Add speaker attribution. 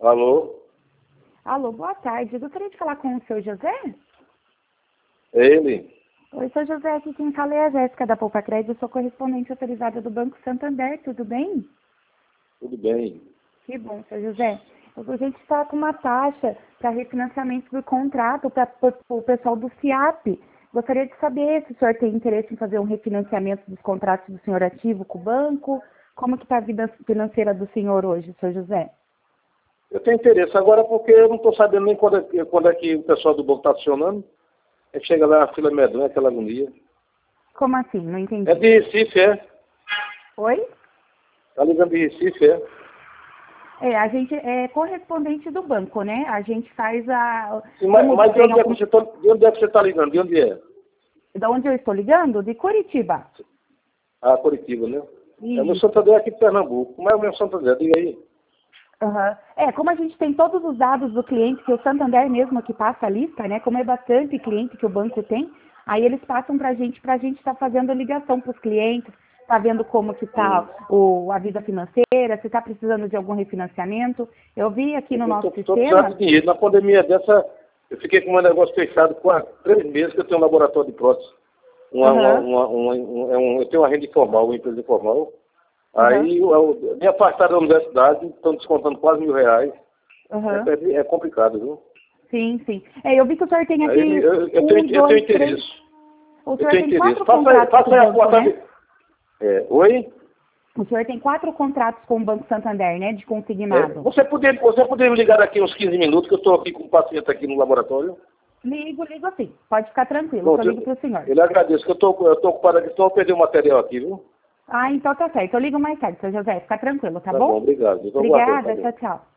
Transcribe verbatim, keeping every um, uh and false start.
Speaker 1: Alô?
Speaker 2: Alô, boa tarde. Eu gostaria de falar com o seu José?
Speaker 1: É ele?
Speaker 2: Oi, seu José. Aqui quem fala é a Jéssica da Poupa Crédito. Eu sou correspondente autorizada do Banco Santander. Tudo bem?
Speaker 1: Tudo bem.
Speaker 2: Que bom, seu José. A gente está com uma taxa para refinanciamento do contrato para o pessoal do FIAP. Gostaria de saber se o senhor tem interesse em fazer um refinanciamento dos contratos do senhor ativo com o banco. Como que está a vida financeira do senhor hoje, seu José?
Speaker 1: Eu tenho interesse agora porque eu não estou sabendo nem quando é, quando é que o pessoal do banco está acionando. É que chega lá a fila medonha, aquela agonia.
Speaker 2: Como assim? Não entendi.
Speaker 1: É de Recife, é?
Speaker 2: Oi?
Speaker 1: Tá ligando de Recife, é?
Speaker 2: É, a gente é correspondente do banco, né? A gente faz a...
Speaker 1: Sim, mas mas de, onde é que
Speaker 2: algum...
Speaker 1: você tá, de onde é que você está ligando? De onde é?
Speaker 2: De onde eu estou ligando? De Curitiba.
Speaker 1: Ah, Curitiba, né?
Speaker 2: Isso.
Speaker 1: É, meu Santander é aqui de Pernambuco. Como é o meu Santander? Diga aí.
Speaker 2: Uhum. É, como a gente tem todos os dados do cliente, que o Santander mesmo que passa a lista, né? Como é bastante cliente que o banco tem, aí eles passam para a gente, para a gente estar tá fazendo a ligação para os clientes, tá vendo como que está
Speaker 1: Hum.
Speaker 2: o, a vida financeira, se está precisando de algum refinanciamento. Eu vi aqui no
Speaker 1: Eu
Speaker 2: nosso
Speaker 1: estou precisando
Speaker 2: sistema...
Speaker 1: de dinheiro. Na pandemia dessa, eu fiquei com o meu negócio fechado por três meses que eu tenho um laboratório de prótese. Uma, uma,
Speaker 2: Uhum.
Speaker 1: uma, uma, um, é um, eu tenho uma renda informal, uma empresa informal.
Speaker 2: Uhum.
Speaker 1: Aí eu, eu, me afastaram da universidade, estão descontando quase mil reais.
Speaker 2: Uhum.
Speaker 1: É, é complicado, viu?
Speaker 2: Sim, sim. É, eu vi que o senhor tem
Speaker 1: Aí
Speaker 2: aqui
Speaker 1: eu, eu, eu,
Speaker 2: um,
Speaker 1: tenho, eu tenho
Speaker 2: dois, três...
Speaker 1: interesse.
Speaker 2: O
Speaker 1: Eu
Speaker 2: senhor
Speaker 1: tenho
Speaker 2: tem
Speaker 1: interesse.
Speaker 2: quatro
Speaker 1: Faça aí,
Speaker 2: contratos com
Speaker 1: faça
Speaker 2: o
Speaker 1: aí a
Speaker 2: banco,
Speaker 1: porta
Speaker 2: né?
Speaker 1: de... É, oi?
Speaker 2: O senhor tem quatro contratos com o Banco Santander, né? De
Speaker 1: É,
Speaker 2: consignado.
Speaker 1: você poderia você poder me ligar daqui uns quinze minutos, que eu estou aqui com um paciente aqui no laboratório?
Speaker 2: Ligo, ligo sim. Pode ficar tranquilo, que eu
Speaker 1: Pronto,
Speaker 2: ligo
Speaker 1: eu,
Speaker 2: para o senhor.
Speaker 1: eu lhe agradeço, que eu estou eu tô ocupado aqui, estou a perder o material aqui, viu?
Speaker 2: Ah, então tá certo. Eu ligo mais tarde, seu José. Fica tranquilo, tá
Speaker 1: Tá bom,
Speaker 2: bom?
Speaker 1: obrigado. Eu estou aguardando, tá
Speaker 2: Obrigada,
Speaker 1: bom.
Speaker 2: tchau, tchau.